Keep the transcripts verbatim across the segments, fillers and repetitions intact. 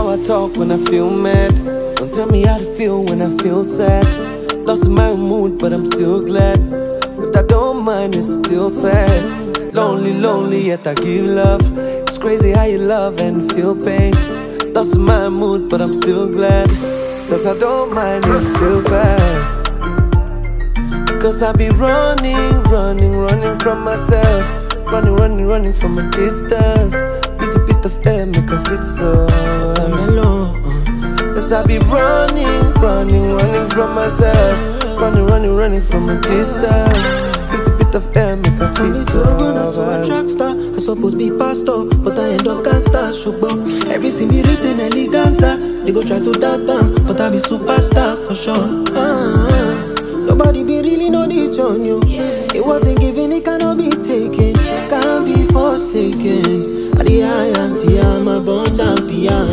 how I talk when I feel mad. Don't tell me how to feel when I feel sad. Lost in my mood, but I'm still glad. But I don't mind, it's still fair. Lonely, lonely, yet I give love. It's crazy how you love and feel pain. Lost in my mood, but I'm still glad. Cause I don't mind, it's still fast. Cause I be running, running, running from myself. Running, running, running from a distance. Little bit of air make a fit so I'm alone. Cause I be running, running, running from myself. Running, running, running from a distance. Little bit of air make a fit so I'm to a track star. I supposed be pastor, but I end up gangster. Showboat, everything be written eleganza. They go try to doubt them, but I be superstar for sure. Ah, nobody be really know the on you. It wasn't given, it cannot be taken. Can't be forsaken. I'm a born champion.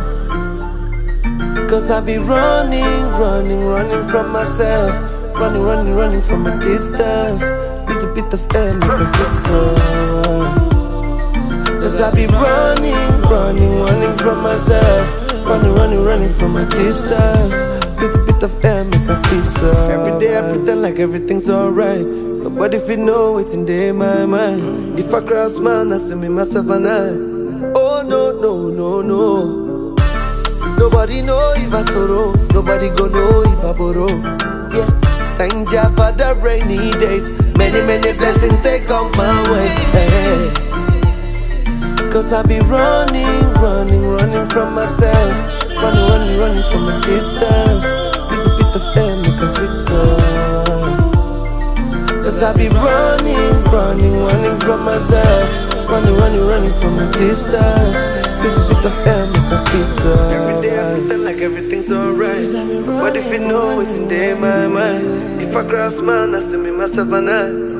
Cause I be running, running, running from myself. Running, running, running from a distance. Little bit of air make a fit so. Cause I be running, running, running from myself. Running, running, running from a distance. Little bit of air make a fit so. Every day I pretend like everything's alright. Nobody fit know what's in day my mind. If I cross man, I see me myself and I. Oh no, no, no, no. Nobody know if I sorrow. Nobody go know if I borrow. Yeah, thank Jah for the rainy days. Many, many blessings they come my way. Hey. Cause I be running, running, running from myself. Running, running, running from a distance. Little bit of air make a fit so. Cause I be running, running, running from myself. Running, running, running from a distance. Little bit of air make a feel so. Every day I pretend like everything's alright. But if you know it's in day my mind. If I cross man, I see me myself and I.